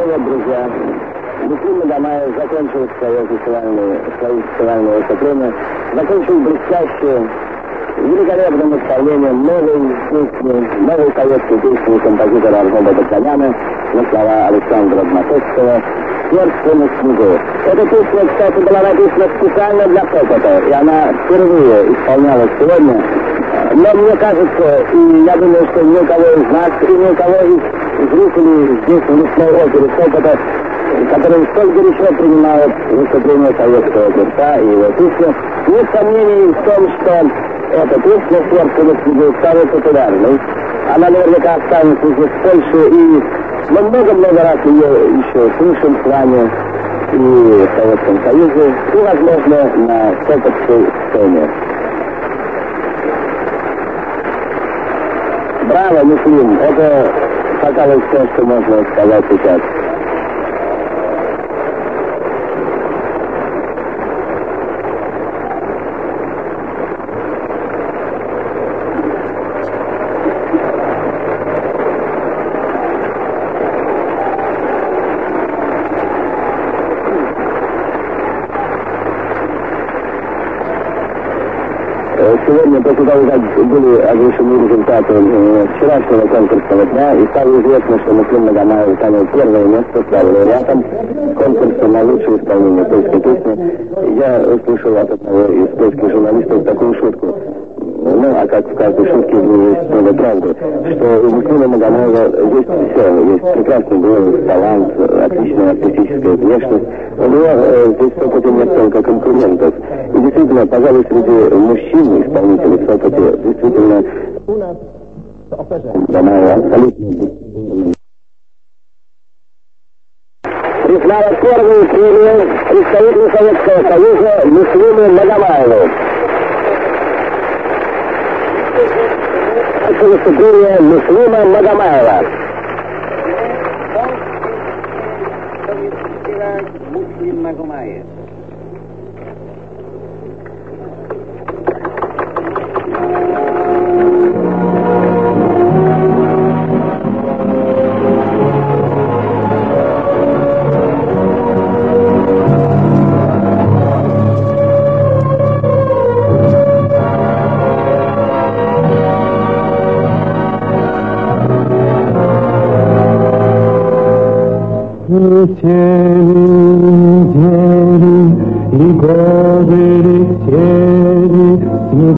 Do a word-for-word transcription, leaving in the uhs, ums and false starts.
привет, друзья. Муслим Магомаев закончил свое фестивальное, свои фестивальные выступления, закончил блестяще, великолепным исполнением новой песни, новой советской песни композитора Арнольда Бакланяна на слова Александра Дматровского «Сердце на снегу». Эта песня, кстати, была написана специально для Копота, и она впервые исполнялась сегодня. Но мне кажется, и я думаю, что ни у кого из нас, и ни у кого из зрителей здесь в лесной опере Копота, которые столь горячо принимают выступление советского певца и его песни, нет сомнений в том, что эта песня «Сердце на снегу» станет популярной. Она наверняка останется здесь в Польше, и мы много-много раз ее еще слышим с вами и в Советском Союзе, и, возможно, на Копотской сцене. Браво, Муслим! Это, пожалуй, все, что можно сказать сейчас. Сегодня, после того, как были оглашены результаты э, вчерашнего конкурсного дня, и стало известно, что Муслим Магомаев занял первое место, стал лауреатом конкурса на лучшее исполнение польской песни, я услышал от одного из польских журналистов такую шутку. Ну, а как в каждой шутке есть много правды, что у Муслима Магомаева есть все, есть прекрасный голос, талант, отличная артистическая внешность. У него э, здесь в Сопоте нет только конкурентов. И действительно, пожалуй, среди мужчин, исполнителей в Сопоте, действительно, у нас Магомаева абсолютно... Признала первую премию представителю Советского Союза Муслиму Магомаеву. Это выступление Муслима Магомаева. Муслим Магомаев. Летели недели и годы,